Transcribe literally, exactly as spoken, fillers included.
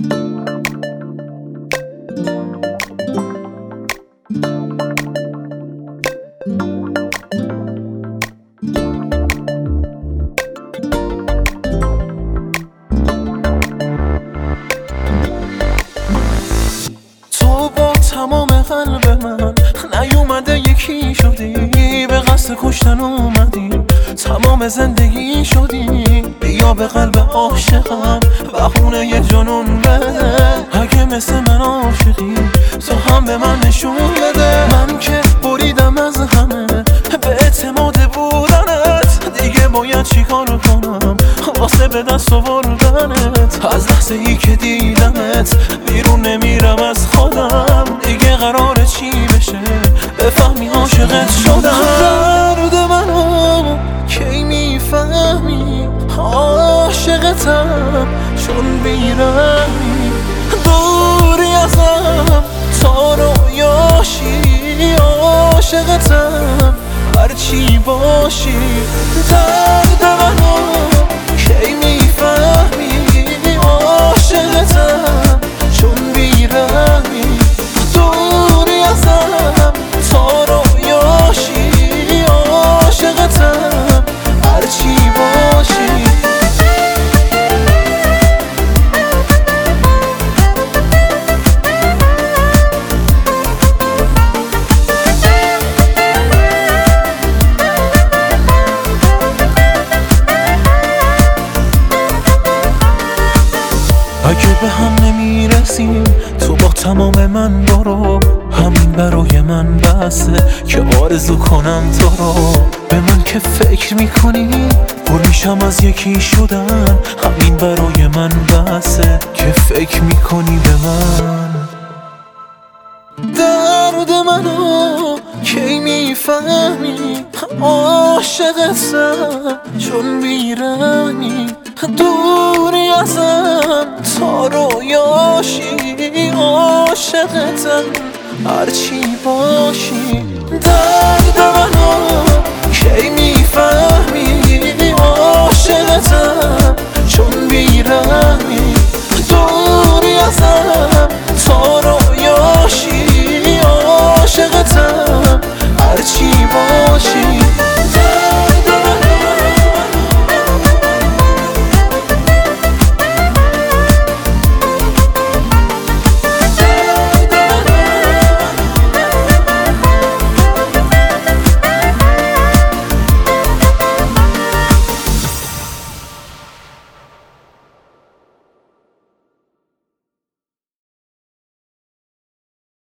تو با تمام قلب من نیومده یکی شدی، به قصد کشتن اومدی، تمام زندگی شدی. بیا به قلب عاشقم بهونه یه جنون بده، اگه مثل من عاشقی تو هم به من نشون بده. من که بریدم از همه به اعتماد بودنت، دیگه باید چیکار کنم واسه به دست آوردنت. از لحظه ای که دیدمت بیرون نمیرم از خودم، دیگه قراره چی بشه بفهمی عاشقت شدم. درد منو کی میفهمی عاشقتم، چون بیرمی دوری ازم تا رویاشی. عاشقتم هرچی باشی. درد منو کی میفهمی عاشقتم، چون بیرمی دوری ازم تا رویاشی. عاشقتم هرچی باشی. اگه به هم نمیرسیم تو با تمام من برو، همین برای من بسه که آرزو کنم تو رو. به من که فکر میکنی پر میشم از یکی شدن، همین برای من بسه که فکر میکنی به من. درد منو کی میفهمی عاشقتم، چون بیرمی دوری ازم تا رویاشی. عاشقتم هرچی باشی. درد منو کی میفهمی عاشقتم، چون بیرمی